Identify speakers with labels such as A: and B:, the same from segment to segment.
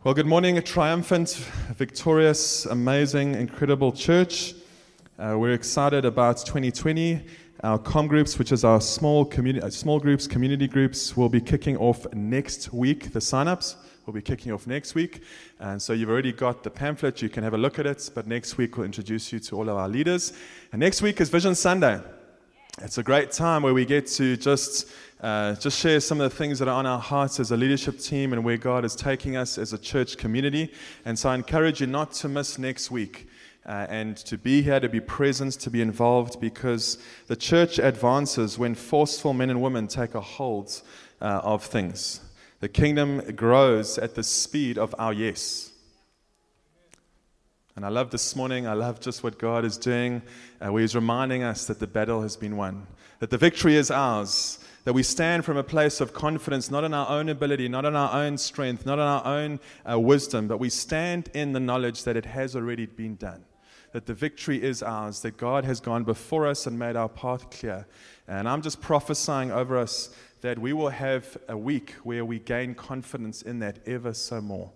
A: Well, good morning, a triumphant, victorious, amazing, incredible church. We're excited about 2020. Our com groups, which is our small groups, community groups, will be kicking off next week. The sign-ups will be kicking off next week. And so you've already got the pamphlet. You can have a look at it. But next week, we'll introduce you to all of our leaders. And next week is Vision Sunday. It's a great time where we get to just share some of the things that are on our hearts as a leadership team and where God is taking us as a church community. And so I encourage you not to miss next week and to be here, to be present, to be involved, because the church advances when forceful men and women take a hold of things. The kingdom grows at the speed of our yes. And I love this morning, I love just what God is doing, where He's reminding us that the battle has been won, that the victory is ours, that we stand from a place of confidence, not in our own ability, not in our own strength, not in our own wisdom, but we stand in the knowledge that it has already been done, that the victory is ours, that God has gone before us and made our path clear. And I'm just prophesying over us that we will have a week where we gain confidence in that ever so more.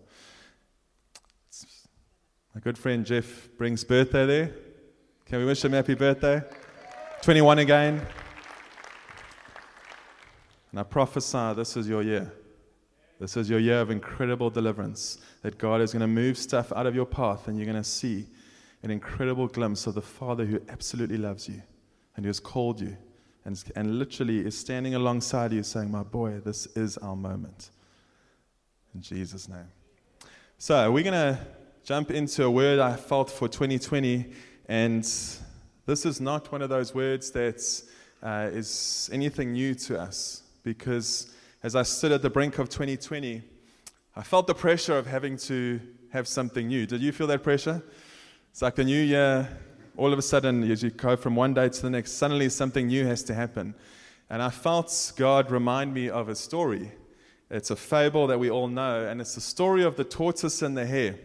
A: My good friend Jeff brings birthday there. Can we wish him happy birthday? 21 again. And I prophesy this is your year. This is your year of incredible deliverance, that God is going to move stuff out of your path and you're going to see an incredible glimpse of the Father who absolutely loves you and who has called you and literally is standing alongside you saying, my boy, this is our moment. In Jesus' name. So we're going to jump into a word I felt for 2020, and this is not one of those words that is anything new to us, because as I stood at the brink of 2020, I felt the pressure of having to have something new. Did you feel that pressure? It's like the new year, all of a sudden, as you go from one day to the next, suddenly something new has to happen. And I felt God remind me of a story. It's a fable that we all know, and it's the story of the tortoise and the hare.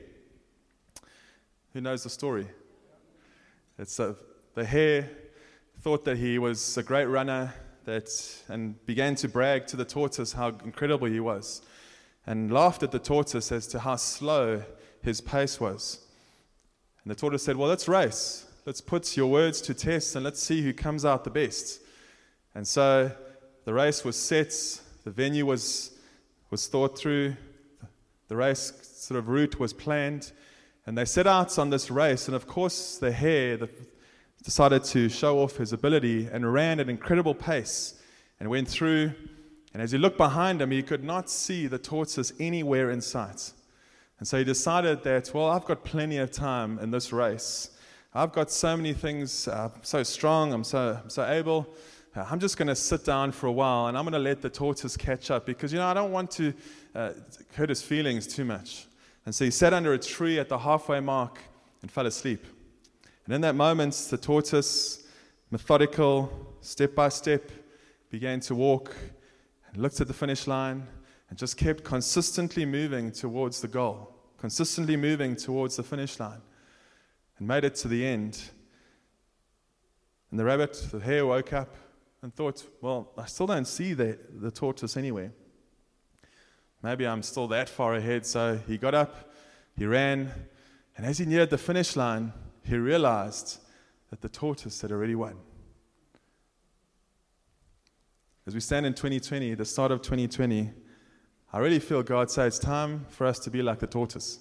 A: Who knows the story? It's the hare thought that he was a great runner and began to brag to the tortoise how incredible he was, and laughed at the tortoise as to how slow his pace was. And the tortoise said, well, let's race. Let's put your words to test and let's see who comes out the best. And so the race was set, the venue was thought through, the race sort of route was planned. And they set out on this race, and of course the hare decided to show off his ability and ran at an incredible pace and went through. And as he looked behind him, he could not see the tortoise anywhere in sight. And so he decided that, well, I've got plenty of time in this race. I've got so many things, I'm so strong, I'm so able. I'm just going to sit down for a while, and I'm going to let the tortoise catch up because, I don't want to hurt his feelings too much. And so he sat under a tree at the halfway mark and fell asleep. And in that moment, the tortoise, methodical, step by step, began to walk and looked at the finish line and just kept consistently moving towards the goal, consistently moving towards the finish line, and made it to the end. And the hare woke up and thought, well, I still don't see the tortoise anywhere. Maybe I'm still that far ahead. So he got up, he ran, and as he neared the finish line, he realized that the tortoise had already won. As we stand in 2020, the start of 2020, I really feel God say it's time for us to be like the tortoise.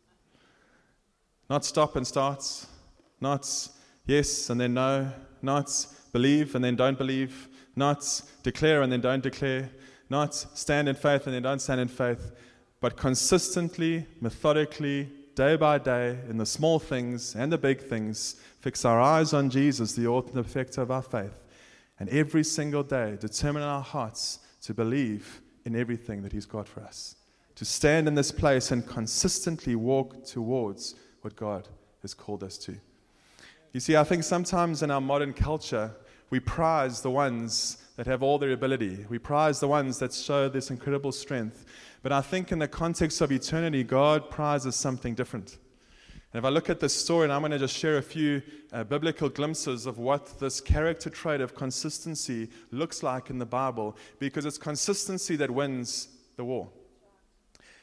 A: Not stop and start, not yes and then no, not believe and then don't believe, not declare and then don't declare, not stand in faith and then don't stand in faith, but consistently, methodically, day by day, in the small things and the big things, fix our eyes on Jesus, the author and perfecter of our faith, and every single day determine in our hearts to believe in everything that He's got for us, to stand in this place and consistently walk towards what God has called us to. You see, I think sometimes in our modern culture, we prize the ones that have all their ability. We prize the ones that show this incredible strength. But I think in the context of eternity, God prizes something different. And if I look at this story, and I'm going to just share a few biblical glimpses of what this character trait of consistency looks like in the Bible, because it's consistency that wins the war.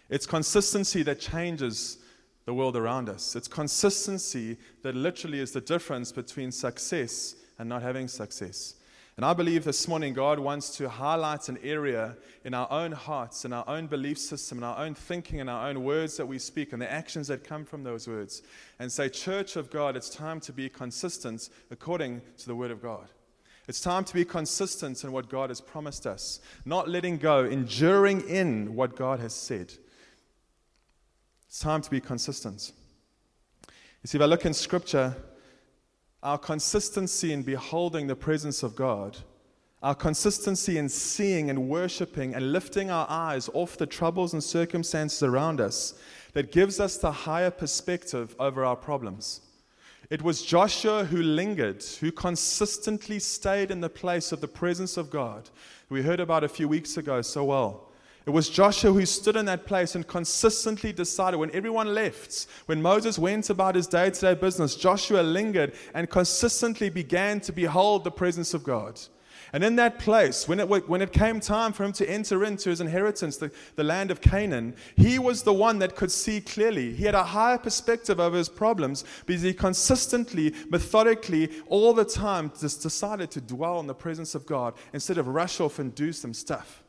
A: It's consistency that changes the world around us. It's consistency that literally is the difference between success and not having success. And I believe this morning God wants to highlight an area in our own hearts, in our own belief system, in our own thinking, in our own words that we speak, and the actions that come from those words, and say, Church of God, it's time to be consistent according to the Word of God. It's time to be consistent in what God has promised us, not letting go, enduring in what God has said. It's time to be consistent. You see, if I look in Scripture, our consistency in beholding the presence of God, our consistency in seeing and worshiping and lifting our eyes off the troubles and circumstances around us, that gives us the higher perspective over our problems. It was Joshua who lingered, who consistently stayed in the place of the presence of God. We heard about a few weeks ago so well. It was Joshua who stood in that place and consistently decided when everyone left, when Moses went about his day-to-day business, Joshua lingered and consistently began to behold the presence of God. And in that place, when it came time for him to enter into his inheritance, the land of Canaan, he was the one that could see clearly. He had a higher perspective over his problems because he consistently, methodically, all the time just decided to dwell in the presence of God instead of rush off and do some stuff.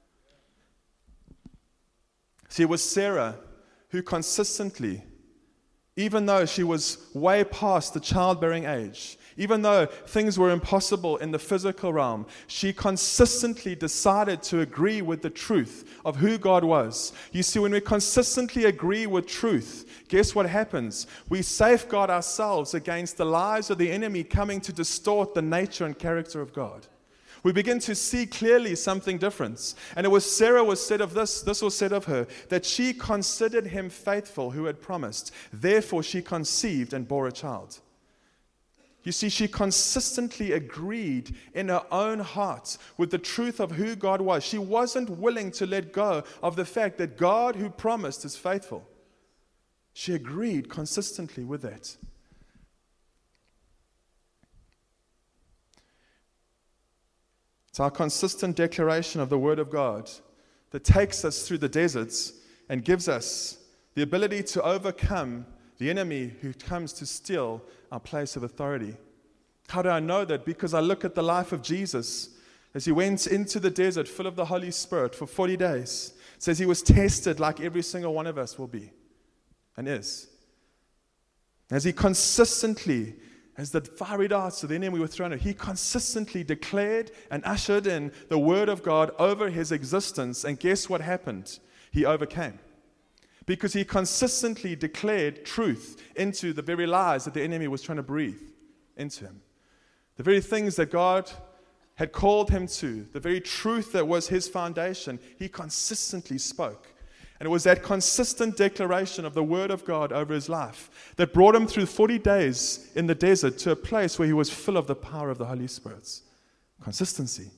A: See, it was Sarah who consistently, even though she was way past the childbearing age, even though things were impossible in the physical realm, she consistently decided to agree with the truth of who God was. You see, when we consistently agree with truth, guess what happens? We safeguard ourselves against the lies of the enemy coming to distort the nature and character of God. We begin to see clearly something different. And it was Sarah was said of this was said of her, that she considered him faithful who had promised. Therefore she conceived and bore a child. You see, she consistently agreed in her own heart with the truth of who God was. She wasn't willing to let go of the fact that God who promised is faithful. She agreed consistently with that. It's our consistent declaration of the Word of God that takes us through the deserts and gives us the ability to overcome the enemy who comes to steal our place of authority. How do I know that? Because I look at the life of Jesus as he went into the desert full of the Holy Spirit for 40 days. It says he was tested like every single one of us will be and is. As he consistently, as the fiery darts of the enemy were thrown at him, he consistently declared and ushered in the Word of God over his existence. And guess what happened? He overcame. Because he consistently declared truth into the very lies that the enemy was trying to breathe into him. The very things that God had called him to, the very truth that was his foundation, he consistently spoke. And it was that consistent declaration of the Word of God over his life that brought him through 40 days in the desert to a place where he was full of the power of the Holy Spirit. Consistency.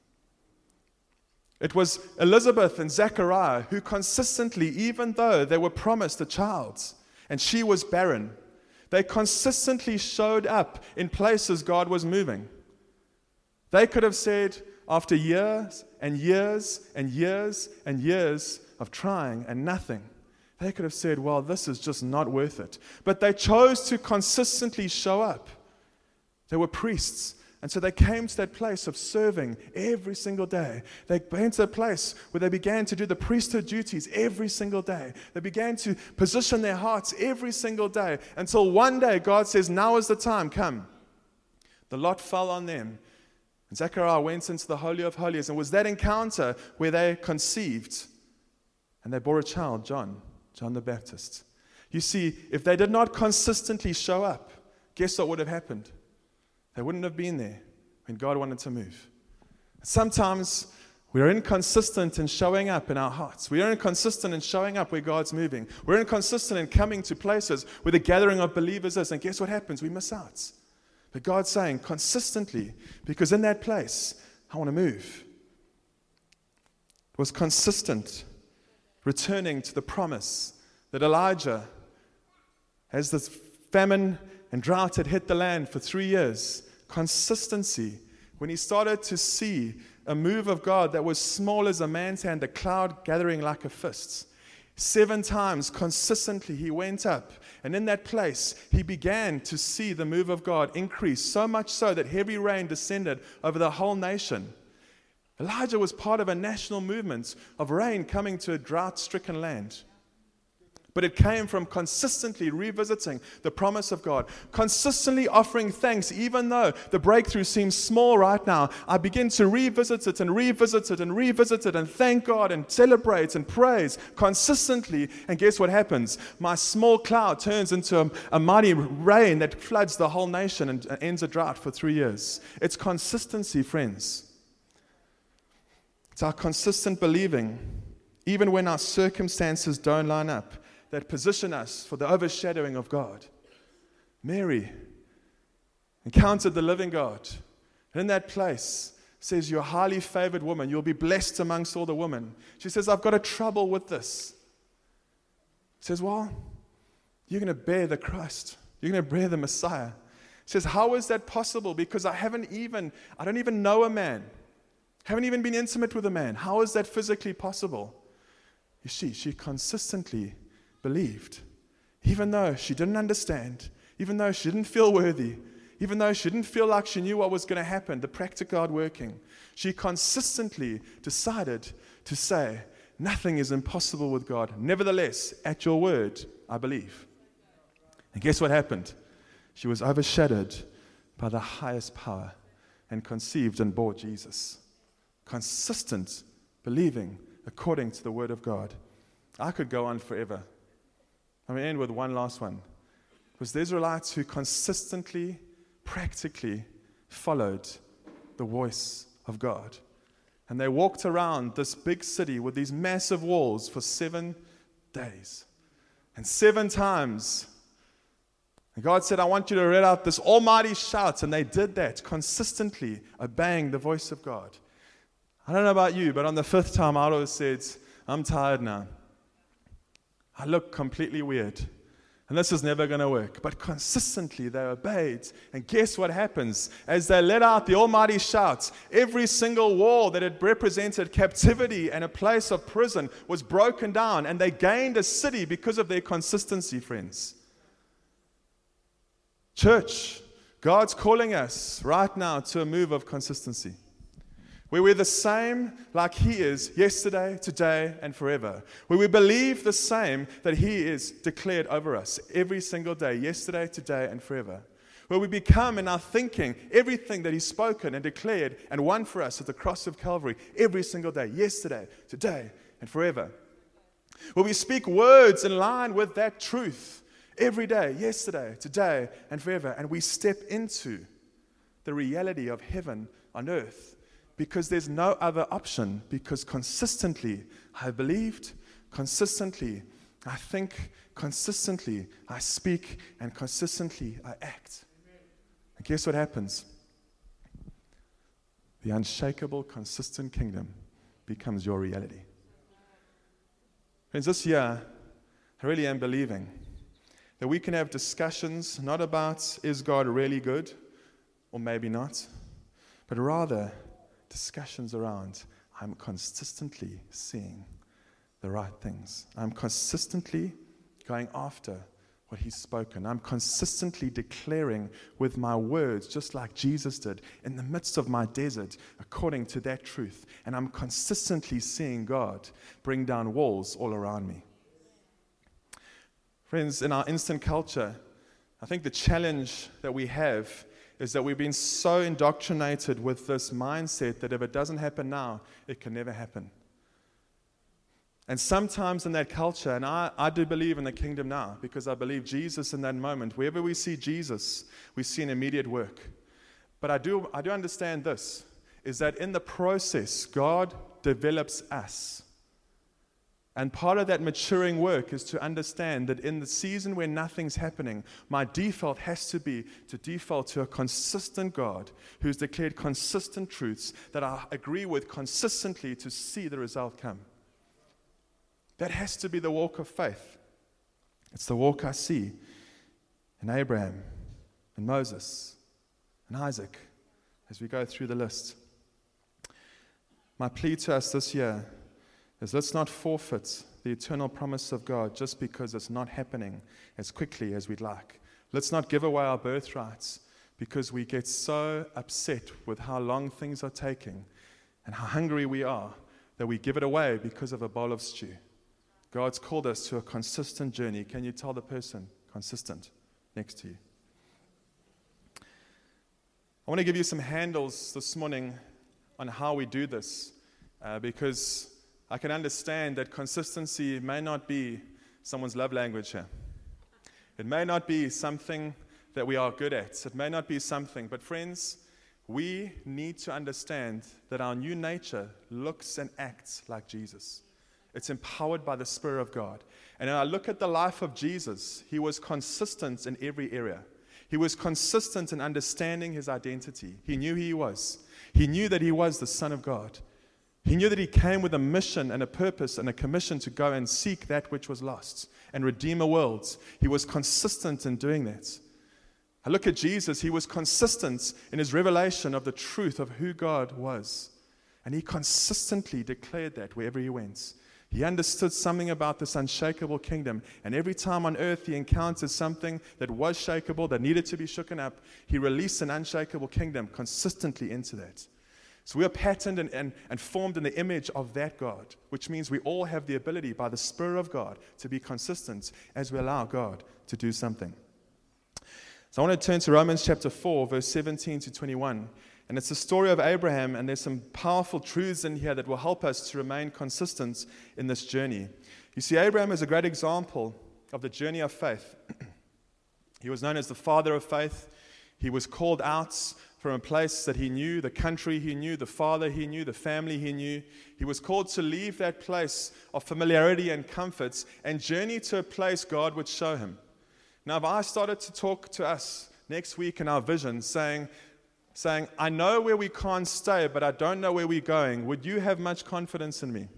A: It was Elizabeth and Zechariah who consistently, even though they were promised a child and she was barren, they consistently showed up in places God was moving. They could have said, after years and years and years and years of trying and nothing, they could have said, well, this is just not worth it. But they chose to consistently show up. They were priests. And so they came to that place of serving every single day. They came to a place where they began to do the priesthood duties every single day. They began to position their hearts every single day until one day God says, now is the time, come. The lot fell on them. And Zechariah went into the Holy of Holies, and it was that encounter where they conceived and they bore a child, John the Baptist. You see, if they did not consistently show up, guess what would have happened? They wouldn't have been there when God wanted to move. Sometimes we are inconsistent in showing up in our hearts. We are inconsistent in showing up where God's moving. We're inconsistent in coming to places where the gathering of believers is. And guess what happens? We miss out. But God's saying consistently, because in that place, I want to move. It was consistent, returning to the promise that Elijah, as this famine and drought had hit the land for 3 years, consistency, when he started to see a move of God that was small as a man's hand, a cloud gathering like a fist, 7 times consistently he went up, and in that place he began to see the move of God increase, so much so that heavy rain descended over the whole nation. Elijah was part of a national movement of rain coming to a drought-stricken land. But it came from consistently revisiting the promise of God, consistently offering thanks, even though the breakthrough seems small right now. I begin to revisit it and revisit it and revisit it and thank God and celebrate and praise consistently. And guess what happens? My small cloud turns into a mighty rain that floods the whole nation and ends a drought for 3 years. It's consistency, friends. It's our consistent believing, even when our circumstances don't line up, that position us for the overshadowing of God. Mary encountered the living God. And in that place, says, you're a highly favored woman. You'll be blessed amongst all the women. She says, I've got a trouble with this. Says, well, you're going to bear the Christ. You're going to bear the Messiah. Says, how is that possible? Because I don't even know a man. Haven't even been intimate with a man. How is that physically possible? You see, she consistently believed, even though she didn't understand, even though she didn't feel worthy, even though she didn't feel like she knew what was going to happen, the practical God working. She consistently decided to say, nothing is impossible with God. Nevertheless, at your word, I believe. And guess what happened? She was overshadowed by the highest power and conceived and bore Jesus. Consistent believing according to the word of God. I could go on forever. I'm going to end with one last one. It was the Israelites who consistently, practically followed the voice of God. And they walked around this big city with these massive walls for 7 days. And 7 times, and God said, I want you to read out this almighty shout. And they did that, consistently obeying the voice of God. I don't know about you, but on the 5th time, I always said, I'm tired now. I look completely weird. And this is never going to work. But consistently they obeyed. And guess what happens? As they let out the almighty shout, every single wall that had represented captivity and a place of prison was broken down. And they gained a city because of their consistency, friends. Church, God's calling us right now to a move of consistency. Where we're the same like He is yesterday, today, and forever. Where we believe the same that He is declared over us every single day, yesterday, today, and forever. Where we become in our thinking everything that He's spoken and declared and won for us at the cross of Calvary every single day, yesterday, today, and forever. Where we speak words in line with that truth every day, yesterday, today, and forever. And we step into the reality of heaven on earth. Because there's no other option. Because consistently I believed, consistently I think, consistently I speak, and consistently I act. And guess what happens? The unshakable, consistent kingdom becomes your reality. Friends, this year I really am believing that we can have discussions not about is God really good or maybe not, but rather discussions around, I'm consistently seeing the right things. I'm consistently going after what He's spoken. I'm consistently declaring with my words, just like Jesus did, in the midst of my desert, according to that truth. And I'm consistently seeing God bring down walls all around me. Friends, in our instant culture, I think the challenge that we have is that we've been so indoctrinated with this mindset that if it doesn't happen now, it can never happen. And sometimes in that culture, and I do believe in the kingdom now, because I believe Jesus in that moment, wherever we see Jesus, we see an immediate work. But I do understand this, is that in the process, God develops us. And part of that maturing work is to understand that in the season where nothing's happening, my default has to be to default to a consistent God who's declared consistent truths that I agree with consistently to see the result come. That has to be the walk of faith. It's the walk I see in Abraham and Moses and Isaac as we go through the list. My plea to us this year is let's not forfeit the eternal promise of God just because it's not happening as quickly as we'd like. Let's not give away our birthrights because we get so upset with how long things are taking and how hungry we are that we give it away because of a bowl of stew. God's called us to a consistent journey. Can you tell the person consistent next to you? I want to give you some handles this morning on how we do this because I can understand that consistency may not be someone's love language here. It may not be something that we are good at. It may not be something, but friends, we need to understand that our new nature looks and acts like Jesus. It's empowered by the Spirit of God. And when I look at the life of Jesus, he was consistent in every area. He was consistent in understanding his identity. He knew who he was. He knew that he was the Son of God. He knew that he came with a mission and a purpose and a commission to go and seek that which was lost and redeem a world. He was consistent in doing that. I look at Jesus, he was consistent in his revelation of the truth of who God was. And he consistently declared that wherever he went. He understood something about this unshakable kingdom. And every time on earth he encountered something that was shakeable, that needed to be shooken up, he released an unshakable kingdom consistently into that. So we are patterned and formed in the image of that God, which means we all have the ability by the Spirit of God to be consistent as we allow God to do something. So I want to turn to Romans chapter 4, verse 17 to 21. And it's the story of Abraham, and there's some powerful truths in here that will help us to remain consistent in this journey. You see, Abraham is a great example of the journey of faith. He was known as the father of faith. He was called out from a place that he knew, the country he knew, the father he knew, the family he knew. He was called to leave that place of familiarity and comforts and journey to a place God would show him. Now, if I started to talk to us next week in our vision, saying, I know where we can't stay, but I don't know where we're going, would you have much confidence in me?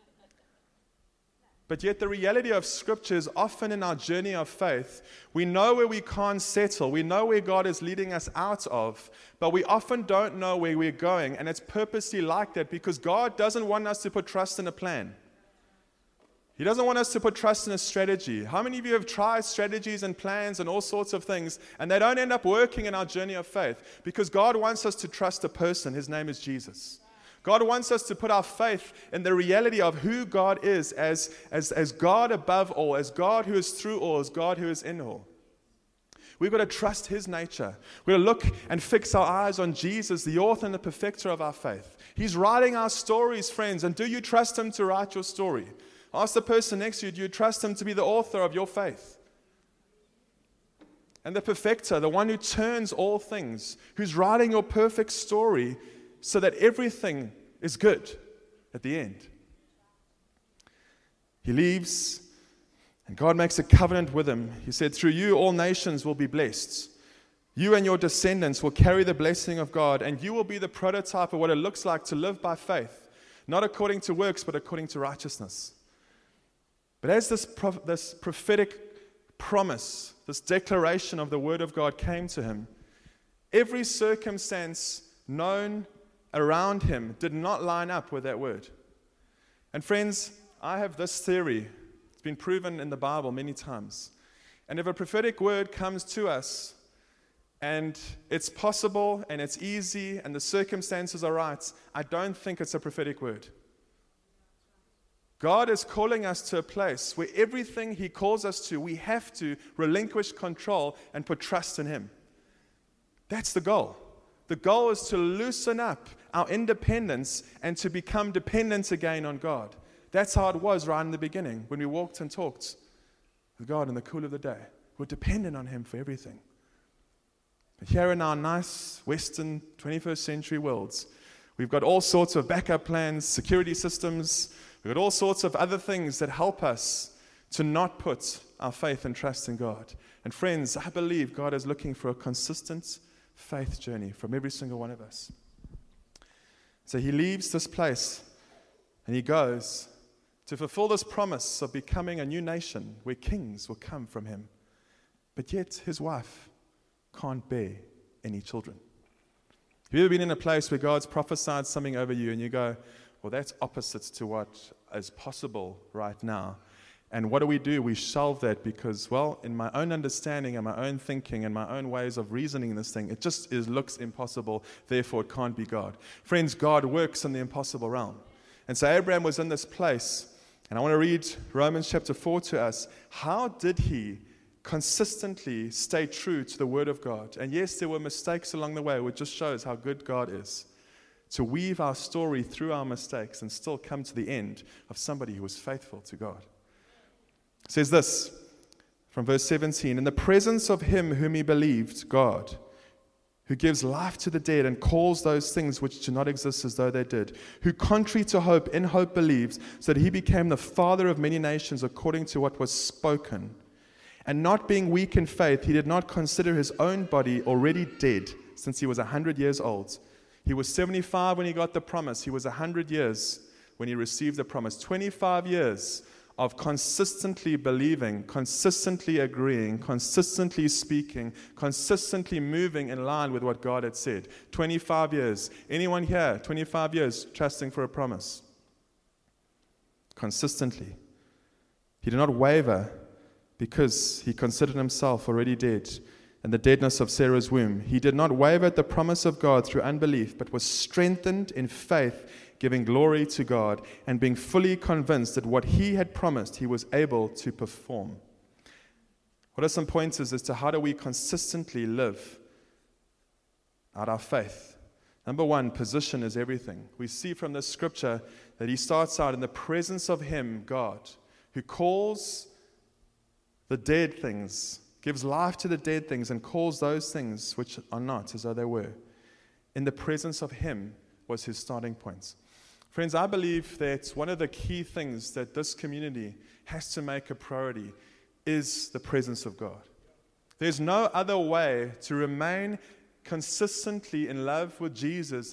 A: But yet the reality of Scripture is often in our journey of faith, we know where we can't settle. We know where God is leading us out of, but we often don't know where we're going. And it's purposely like that because God doesn't want us to put trust in a plan. He doesn't want us to put trust in a strategy. How many of you have tried strategies and plans and all sorts of things, and they don't end up working in our journey of faith? Because God wants us to trust a person. His name is Jesus. God wants us to put our faith in the reality of who God is as God above all, as God who is through all, as God who is in all. We've got to trust his nature. We've got to look and fix our eyes on Jesus, the author and the perfecter of our faith. He's writing our stories, friends, and do you trust him to write your story? Ask the person next to you, do you trust him to be the author of your faith? And the perfecter, the one who turns all things, who's writing your perfect story so that everything is good at the end. He leaves, and God makes a covenant with him. He said, through you all nations will be blessed. You and your descendants will carry the blessing of God, and you will be the prototype of what it looks like to live by faith, not according to works, but according to righteousness. But as this prophetic promise, this declaration of the word of God came to him, every circumstance known around him did not line up with that word. And friends, I have this theory. It's been proven in the Bible many times. And if a prophetic word comes to us, and it's possible, and it's easy, and the circumstances are right, I don't think it's a prophetic word. God is calling us to a place where everything he calls us to, we have to relinquish control and put trust in him. That's the goal. The goal is to loosen up our independence and to become dependent again on God. That's how it was right in the beginning when we walked and talked with God in the cool of the day. We're dependent on him for everything. But here in our nice Western 21st century worlds, we've got all sorts of backup plans, security systems. We've got all sorts of other things that help us to not put our faith and trust in God. And friends, I believe God is looking for a consistent faith journey from every single one of us. So he leaves this place and he goes to fulfill this promise of becoming a new nation where kings will come from him. But yet his wife can't bear any children. Have you ever been in a place where God's prophesied something over you and you go, well, that's opposite to what as possible right now. And what do? We shelve that because, well, in my own understanding and my own thinking and my own ways of reasoning this thing, it just looks impossible, therefore it can't be God. Friends, God works in the impossible realm. And so Abraham was in this place, and I want to read Romans chapter 4 to us. How did he consistently stay true to the Word of God? And yes, there were mistakes along the way, which just shows how good God is, to weave our story through our mistakes and still come to the end of somebody who was faithful to God. It says this from verse 17, in the presence of him whom he believed, God, who gives life to the dead and calls those things which do not exist as though they did, who contrary to hope, in hope believes, so that he became the father of many nations according to what was spoken. And not being weak in faith, he did not consider his own body already dead, since he was 100 years old. He was 75 when he got the promise. He was 100 years when he received the promise. 25 years of consistently believing, consistently agreeing, consistently speaking, consistently moving in line with what God had said. 25 years. Anyone here, 25 years, trusting for a promise? Consistently. He did not waver because he considered himself already dead and the deadness of Sarah's womb. He did not waver at the promise of God through unbelief, but was strengthened in faith, giving glory to God, and being fully convinced that what he had promised he was able to perform. What are some pointers as to how do we consistently live out our faith? Number one, position is everything. We see from this scripture that he starts out in the presence of him, God, who calls the dead things, gives life to the dead things, and calls those things which are not as though they were. In the presence of him was his starting point. Friends, I believe that one of the key things that this community has to make a priority is the presence of God. There's no other way to remain consistently in love with Jesus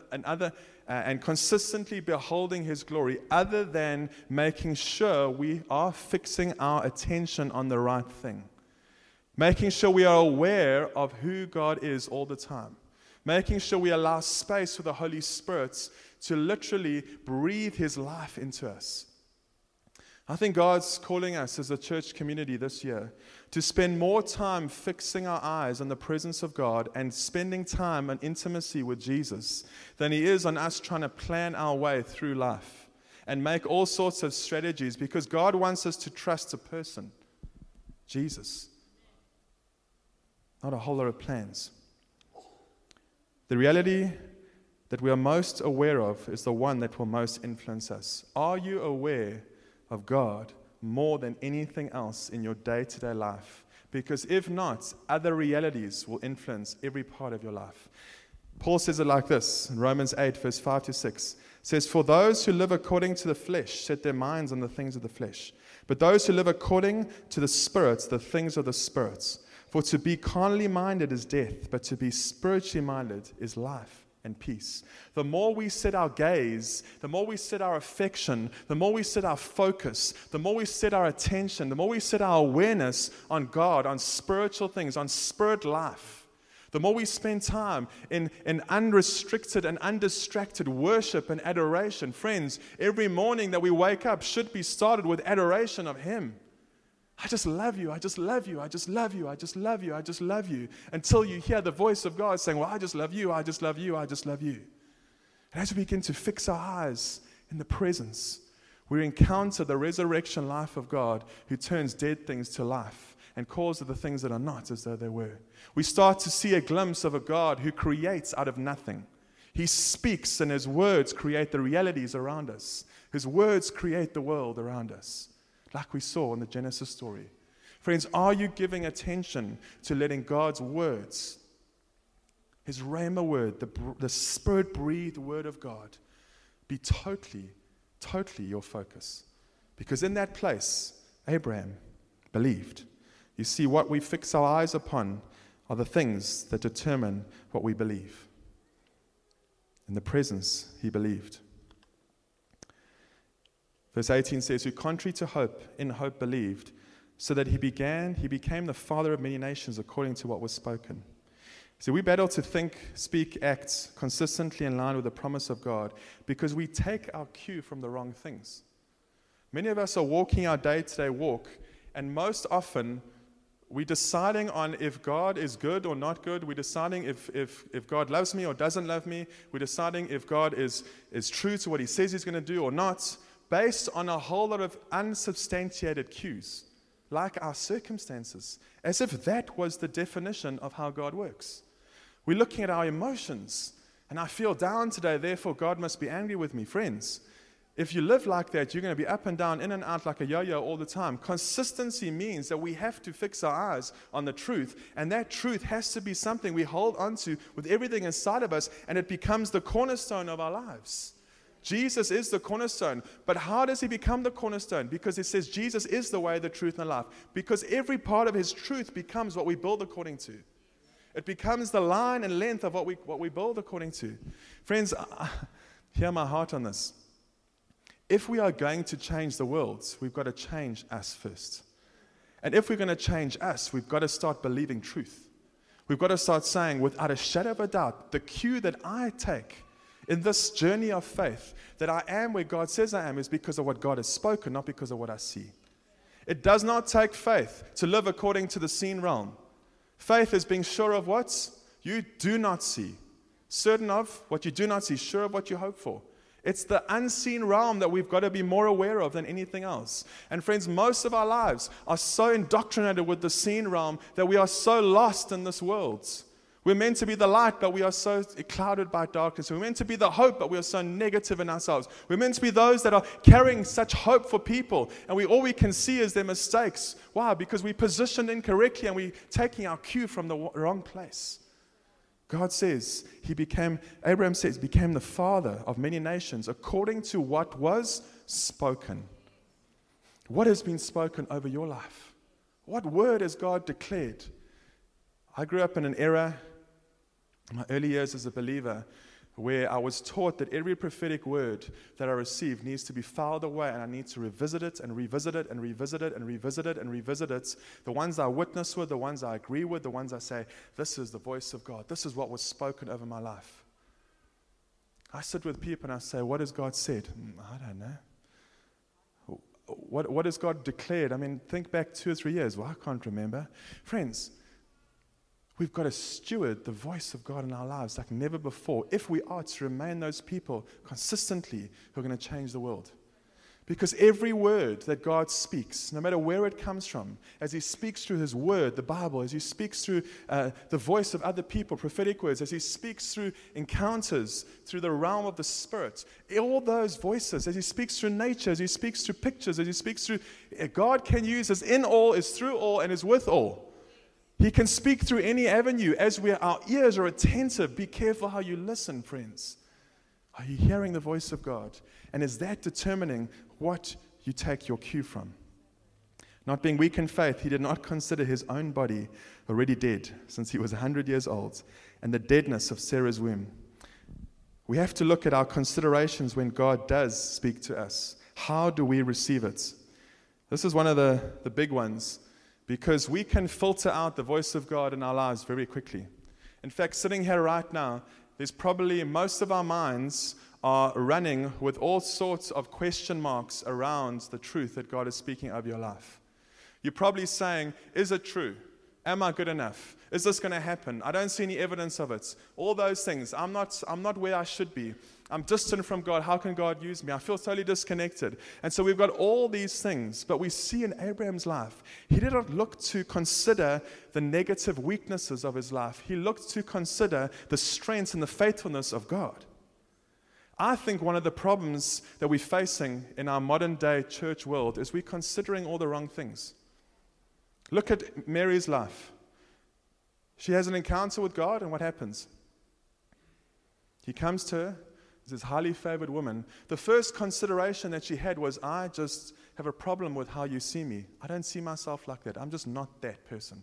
A: and consistently beholding his glory other than making sure we are fixing our attention on the right thing. Making sure we are aware of who God is all the time. Making sure we allow space for the Holy Spirit to literally breathe his life into us. I think God's calling us as a church community this year to spend more time fixing our eyes on the presence of God and spending time in intimacy with Jesus than he is on us trying to plan our way through life and make all sorts of strategies, because God wants us to trust a person, Jesus, not a whole lot of plans. The reality that we are most aware of is the one that will most influence us. Are you aware of God more than anything else in your day-to-day life? Because if not, other realities will influence every part of your life. Paul says it like this in Romans 8, verse 5 to 6. It says, for those who live according to the flesh set their minds on the things of the flesh. But those who live according to the Spirit, the things of the Spirit. For to be carnally minded is death, but to be spiritually minded is life and peace. The more we set our gaze, the more we set our affection, the more we set our focus, the more we set our attention, the more we set our awareness on God, on spiritual things, on spirit life, the more we spend time in unrestricted and undistracted worship and adoration. Friends, every morning that we wake up should be started with adoration of him. I just love you, I just love you, I just love you, I just love you, I just love you. Until you hear the voice of God saying, well, I just love you, I just love you, I just love you. And as we begin to fix our eyes in the presence, we encounter the resurrection life of God who turns dead things to life and calls the things that are not as though they were. We start to see a glimpse of a God who creates out of nothing. He speaks and his words create the realities around us. His words create the world around us, like we saw in the Genesis story. Friends, are you giving attention to letting God's words, his Rhema word, the Spirit-breathed word of God, be totally your focus? Because in that place, Abraham believed. You see, what we fix our eyes upon are the things that determine what we believe. In the presence, he believed. Verse 18 says, who contrary to hope, in hope believed, so that he became the father of many nations according to what was spoken. So we battle to think, speak, act consistently in line with the promise of God because we take our cue from the wrong things. Many of us are walking our day-to-day walk, and most often we're deciding on if God is good or not good. We're deciding if God loves me or doesn't love me. We're deciding if God is true to what he says he's going to do or not, based on a whole lot of unsubstantiated cues, like our circumstances, as if that was the definition of how God works. We're looking at our emotions, and I feel down today, therefore God must be angry with me. Friends, if you live like that, you're going to be up and down, in and out like a yo-yo all the time. Consistency means that we have to fix our eyes on the truth, and that truth has to be something we hold onto with everything inside of us, and it becomes the cornerstone of our lives. Jesus is the cornerstone. But how does he become the cornerstone? Because it says Jesus is the way, the truth, and the life. Because every part of his truth becomes what we build according to. It becomes the line and length of what we build according to. Friends, hear my heart on this. If we are going to change the world, we've got to change us first. And if we're going to change us, we've got to start believing truth. We've got to start saying, without a shadow of a doubt, the cue that I take in this journey of faith, that I am where God says I am, is because of what God has spoken, not because of what I see. It does not take faith to live according to the seen realm. Faith is being sure of what you do not see, certain of what you do not see, sure of what you hope for. It's the unseen realm that we've got to be more aware of than anything else. And friends, most of our lives are so indoctrinated with the seen realm that we are so lost in this world. We're meant to be the light, but we are so clouded by darkness. We're meant to be the hope, but we are so negative in ourselves. We're meant to be those that are carrying such hope for people, and all we can see is their mistakes. Why? Because we positioned incorrectly, and we're taking our cue from the wrong place. God says, Abraham says, became the father of many nations according to what was spoken. What has been spoken over your life? What word has God declared? I grew up in an era, in my early years as a believer, where I was taught that every prophetic word that I receive needs to be filed away, and I need to revisit it and revisit it and revisit it and revisit it and revisit it. The ones I witness with, the ones I agree with, the ones I say, this is the voice of God. This is what was spoken over my life. I sit with people and I say, what has God said? I don't know. What has God declared? I mean, think back 2 or 3 years. Well, I can't remember. Friends, we've got to steward the voice of God in our lives like never before if we are to remain those people consistently who are going to change the world. Because every word that God speaks, no matter where it comes from, as he speaks through his word, the Bible, as he speaks through the voice of other people, prophetic words, as he speaks through encounters, through the realm of the Spirit, all those voices, as he speaks through nature, as he speaks through pictures, as he speaks through, God can use as in all, is through all, and is with all. He can speak through any avenue as our ears are attentive. Be careful how you listen, friends. Are you hearing the voice of God? And is that determining what you take your cue from? Not being weak in faith, he did not consider his own body already dead, since he was 100 years old, and the deadness of Sarah's womb. We have to look at our considerations when God does speak to us. How do we receive it? This is one of the big ones. Because we can filter out the voice of God in our lives very quickly. In fact, sitting here right now, there's probably most of our minds are running with all sorts of question marks around the truth that God is speaking over your life. You're probably saying, is it true? Am I good enough? Is this going to happen? I don't see any evidence of it. All those things. I'm not where I should be. I'm distant from God. How can God use me? I feel totally disconnected. And so we've got all these things. But we see in Abraham's life, he did not look to consider the negative weaknesses of his life. He looked to consider the strengths and the faithfulness of God. I think one of the problems that we're facing in our modern day church world is we're considering all the wrong things. Look at Mary's life. She has an encounter with God, and what happens? He comes to her, this highly favored woman. The first consideration that she had was, I just have a problem with how you see me. I don't see myself like that. I'm just not that person.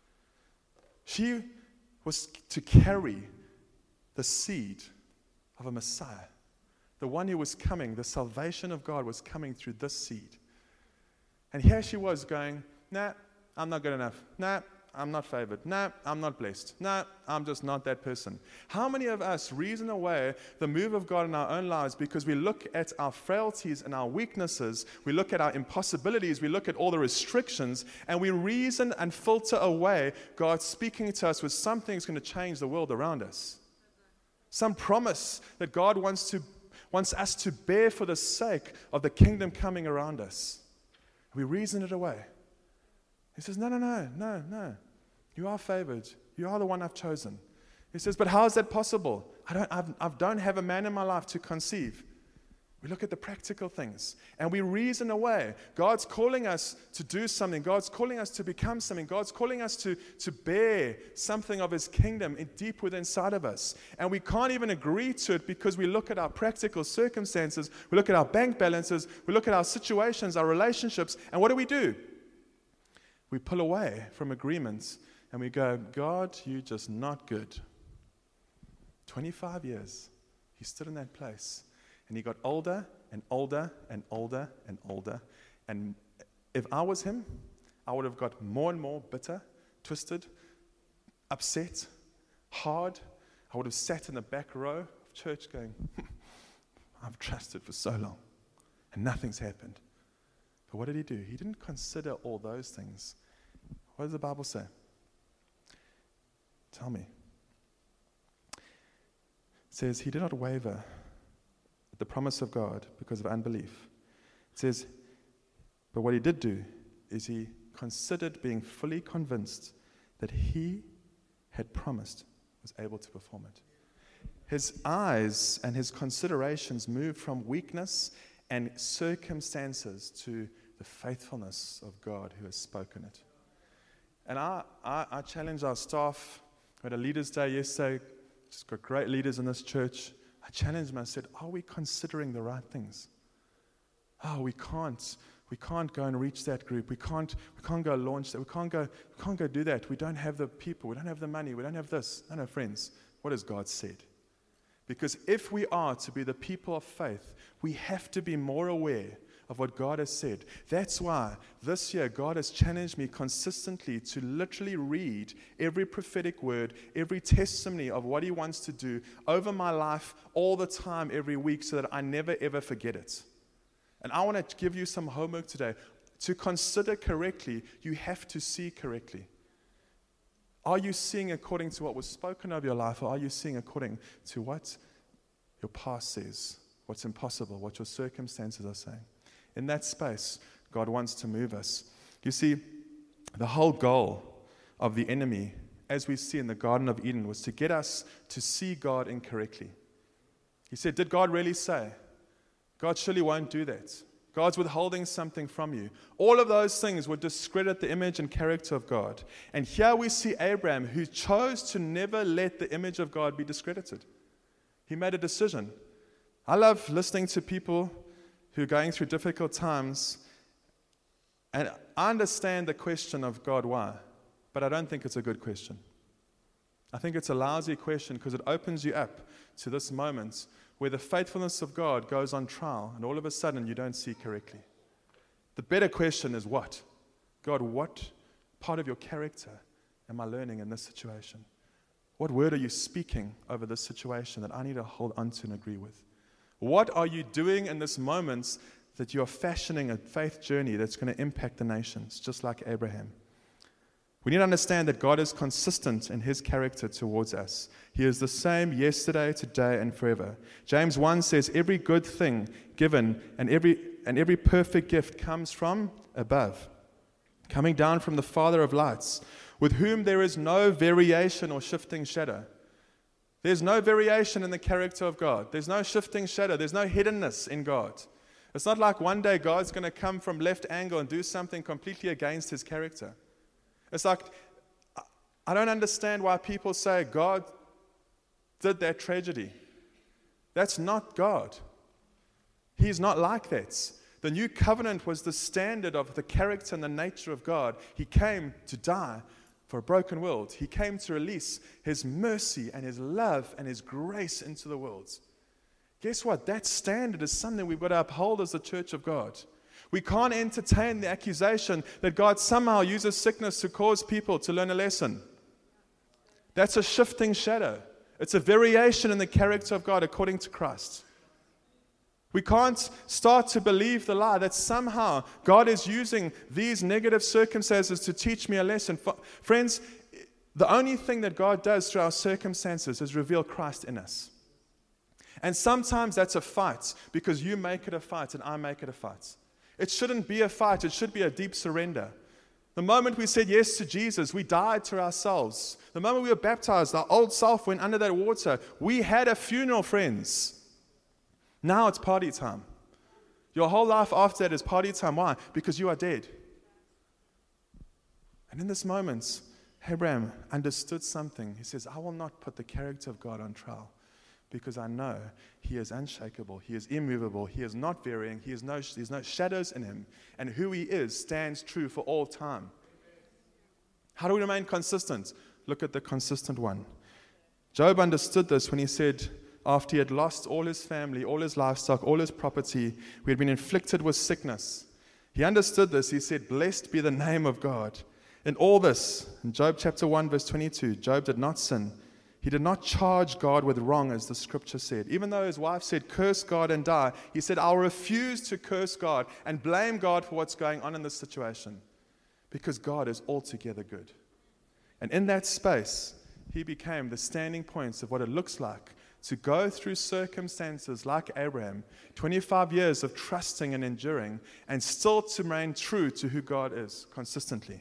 A: She was to carry the seed of a Messiah. The one who was coming, the salvation of God was coming through this seed. And here she was going, nah, I'm not good enough. Nah, I'm not favored. No, I'm not blessed. No, I'm just not that person. How many of us reason away the move of God in our own lives because we look at our frailties and our weaknesses, we look at our impossibilities, we look at all the restrictions, and we reason and filter away God speaking to us with something that's going to change the world around us? Some promise that God wants us to bear for the sake of the kingdom coming around us. We reason it away. He says, no. You are favored. You are the one I've chosen. He says, but how is that possible? I don't have a man in my life to conceive. We look at the practical things and we reason away. God's calling us to do something. God's calling us to become something. God's calling us to bear something of His kingdom deep within inside of us. And we can't even agree to it because we look at our practical circumstances. We look at our bank balances. We look at our situations, our relationships. And what do? We pull away from agreements and we go, God, you're just not good. 25 years, He stood in that place. And he got older and older and older and older. And if I was him, I would have got more and more bitter, twisted, upset, hard. I would have sat in the back row of church going, I've trusted for so long, and nothing's happened. But what did he do? He didn't consider all those things. What does the Bible say? Tell me. It says, he did not waver the promise of God because of unbelief. It says, but what he did do is he considered being fully convinced that he had promised was able to perform it. His eyes and his considerations moved from weakness and circumstances to the faithfulness of God who has spoken it. And I challenge our staff. We had a leaders' day yesterday. Just got great leaders in this church. I challenged them. I said, are we considering the right things? Oh, we can't go and reach that group. We can't go launch that. We can't go do that. We don't have the people. We don't have the money. We don't have this. No, friends. What has God said? Because if we are to be the people of faith, we have to be more aware of what God has said. That's why this year God has challenged me consistently to literally read every prophetic word, every testimony of what He wants to do over my life all the time, every week, so that I never ever forget it. And I want to give you some homework today. To consider correctly, you have to see correctly. Are you seeing according to what was spoken of your life, or are you seeing according to what your past says, what's impossible, what your circumstances are saying? In that space, God wants to move us. You see, the whole goal of the enemy, as we see in the Garden of Eden, was to get us to see God incorrectly. He said, did God really say? God surely won't do that. God's withholding something from you. All of those things would discredit the image and character of God. And here we see Abraham, who chose to never let the image of God be discredited. He made a decision. I love listening to people who are going through difficult times, and I understand the question of God, why? But I don't think it's a good question. I think it's a lousy question because it opens you up to this moment where the faithfulness of God goes on trial, and all of a sudden you don't see correctly. The better question is what? God, what part of your character am I learning in this situation? What word are you speaking over this situation that I need to hold on to and agree with? What are you doing in this moment that you're fashioning a faith journey that's going to impact the nations, just like Abraham? We need to understand that God is consistent in His character towards us. He is the same yesterday, today, and forever. James 1 says, every good thing given and every perfect gift comes from above, coming down from the Father of lights, with whom there is no variation or shifting shadow. There's no variation in the character of God. There's no shifting shadow. There's no hiddenness in God. It's not like one day God's going to come from left angle and do something completely against His character. It's like, I don't understand why people say God did that tragedy. That's not God. He's not like that. The new covenant was the standard of the character and the nature of God. He came to die for a broken world. He came to release His mercy and His love and His grace into the world. Guess what? That standard is something we've got to uphold as the church of God. We can't entertain the accusation that God somehow uses sickness to cause people to learn a lesson. That's a shifting shadow. It's a variation in the character of God according to Christ. We can't start to believe the lie that somehow God is using these negative circumstances to teach me a lesson. Friends, the only thing that God does through our circumstances is reveal Christ in us. And sometimes that's a fight because you make it a fight and I make it a fight. It shouldn't be a fight. It should be a deep surrender. The moment we said yes to Jesus, we died to ourselves. The moment we were baptized, our old self went under that water. We had a funeral, friends. Now it's party time. Your whole life after that is party time. Why? Because you are dead. And in this moment, Abraham understood something. He says, I will not put the character of God on trial because I know He is unshakable. He is immovable. He is not varying. There's no shadows in Him. And who He is stands true for all time. How do we remain consistent? Look at the consistent one. Job understood this when he said, after he had lost all his family, all his livestock, all his property, we had been inflicted with sickness. He understood this. He said, blessed be the name of God. In all this, in Job chapter 1, verse 22, Job did not sin. He did not charge God with wrong, as the scripture said. Even though his wife said, curse God and die, he said, I'll refuse to curse God and blame God for what's going on in this situation because God is altogether good. And in that space, he became the standing points of what it looks like to go through circumstances like Abraham, 25 years of trusting and enduring, and still to remain true to who God is consistently.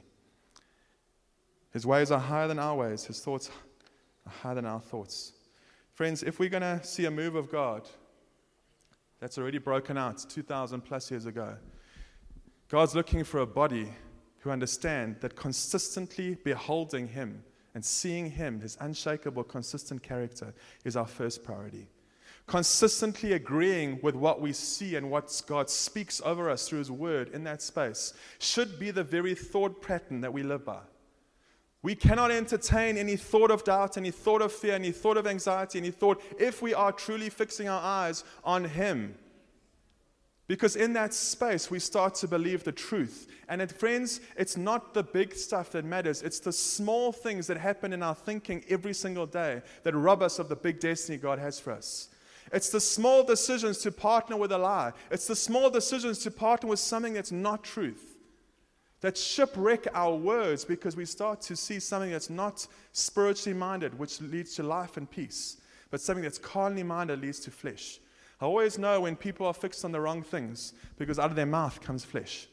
A: His ways are higher than our ways. His thoughts are higher than our thoughts. Friends, if we're going to see a move of God that's already broken out 2,000 plus years ago, God's looking for a body who understand that consistently beholding Him and seeing Him, His unshakable, consistent character, is our first priority. Consistently agreeing with what we see and what God speaks over us through His Word in that space should be the very thought pattern that we live by. We cannot entertain any thought of doubt, any thought of fear, any thought of anxiety, any thought if we are truly fixing our eyes on Him. Because in that space, we start to believe the truth. And friends, it's not the big stuff that matters. It's the small things that happen in our thinking every single day that rob us of the big destiny God has for us. It's the small decisions to partner with a lie. It's the small decisions to partner with something that's not truth. That shipwreck our words because we start to see something that's not spiritually minded, which leads to life and peace, but something that's carnally minded leads to flesh. I always know when people are fixed on the wrong things because out of their mouth comes flesh.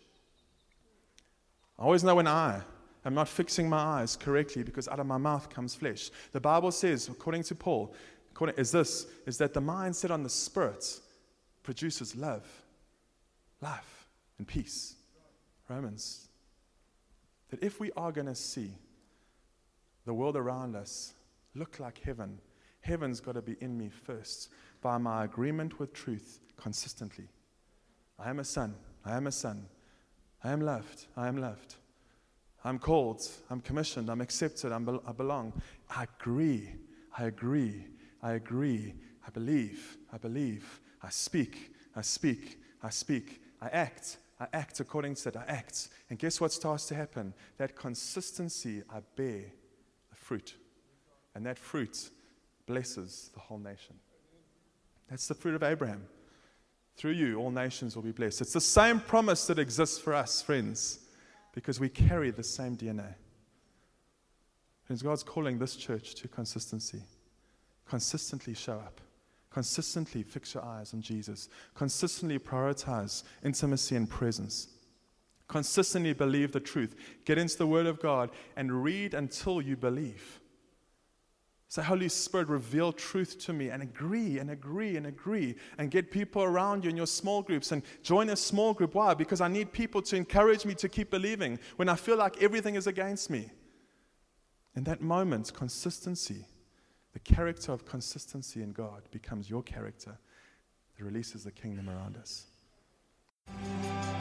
A: I always know when I am not fixing my eyes correctly because out of my mouth comes flesh. The Bible says, according to Paul, is that the mindset on the Spirit produces love, life, and peace. Romans. That if we are going to see the world around us look like heaven, heaven's got to be in me first by my agreement with truth consistently. I am a son. I am a son. I am loved. I am loved. I'm called. I'm commissioned. I'm accepted. I belong. I agree. I agree. I agree. I believe. I believe. I speak. I speak. I speak. I act. I act according to that. I act. And guess what starts to happen? That consistency, I bear the fruit. And that fruit blesses the whole nation. That's the fruit of Abraham. Through you, all nations will be blessed. It's the same promise that exists for us, friends, because we carry the same DNA. Friends, God's calling this church to consistency. Consistently show up. Consistently fix your eyes on Jesus. Consistently prioritize intimacy and presence. Consistently believe the truth. Get into the Word of God and read until you believe. Say, Holy Spirit, reveal truth to me, and agree and agree and agree, and get people around you in your small groups and join a small group. Why? Because I need people to encourage me to keep believing when I feel like everything is against me. In that moment, consistency, the character of consistency in God becomes your character that releases the kingdom around us.